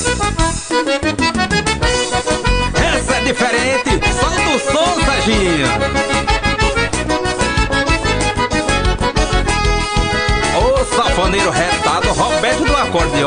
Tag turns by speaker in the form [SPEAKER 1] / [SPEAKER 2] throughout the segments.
[SPEAKER 1] Essa é diferente, solta o som, Serginho. O safoneiro retado, Roberto do acordeão.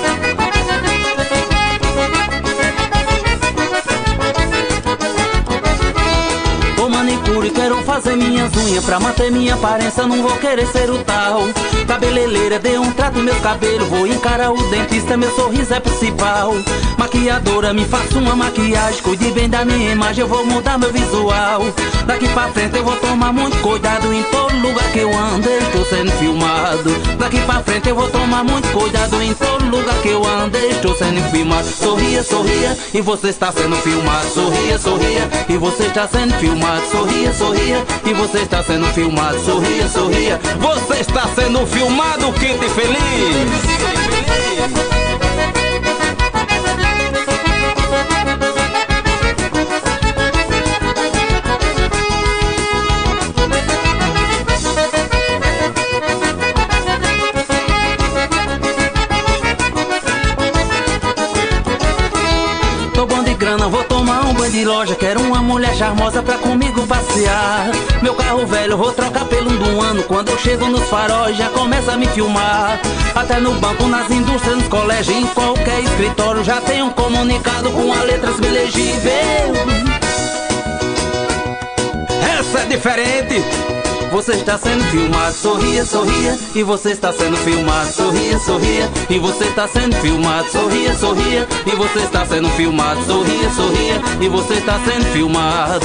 [SPEAKER 2] Manicure, quero fazer minhas unhas. Pra manter minha aparência não vou querer ser o tal. Cabeleireira, dê um trato em meus cabelos. Vou encarar o dentista, meu sorriso é principal. Maquiadora, me faça uma maquiagem. Cuide bem da minha imagem, eu vou mudar meu visual. Daqui pra frente eu vou tomar muito cuidado. Em todo lugar que eu ando eu estou sendo filmado. Daqui pra frente eu vou tomar muito cuidado. Em todo lugar que eu ando eu estou sendo filmado. Sorria, sorria, e você está sendo filmado. Sorria, sorria, e você está sendo filmado. Sorria, sorria, e você está sendo filmado. Sorria, sorria,
[SPEAKER 1] você está sendo filmado, quente e feliz.
[SPEAKER 2] grana, vou tomar um banho de loja. Quero uma mulher charmosa pra comigo passear. Meu carro velho, vou trocar pelo do ano. Quando eu chego nos faróis, já começa a me filmar. Até no banco, nas indústrias, nos colégios, em qualquer escritório, já tem um comunicado com as letras ilegíveis.
[SPEAKER 1] Essa é diferente.
[SPEAKER 2] Você está sendo filmado, sorria, sorria, e você está sendo filmado, sorria, sorria, e você está sendo filmado, sorria, sorria, e você está sendo filmado, sorria, sorria, e você está sendo filmado.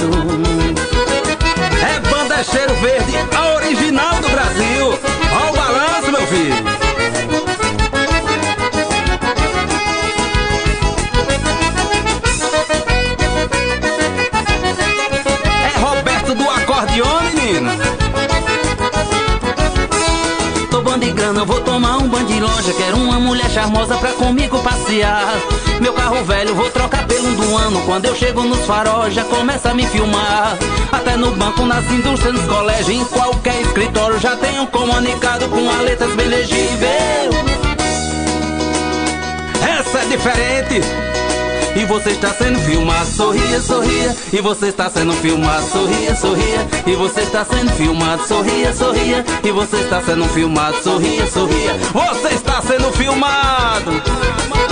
[SPEAKER 1] É Banda Cheiro Verde, a original do Brasil. Olha o balanço, meu filho. É Roberto do acordeão, menino.
[SPEAKER 2] De grana, vou tomar um banho de loja. Quero uma mulher charmosa pra comigo passear. Meu carro velho, vou trocar pelo do ano. Quando eu chego nos faróis, já começa a me filmar. Até no banco, nas indústrias, nos colégios, em qualquer escritório, já tem um comunicado com as letras bem legíveis.
[SPEAKER 1] Essa é diferente.
[SPEAKER 2] E você está sendo filmado, sorria, sorria, e você está sendo filmado, sorria, sorria, e você está sendo filmado, sorria, sorria, e você está sendo filmado, sorria, sorria,
[SPEAKER 1] você está sendo filmado.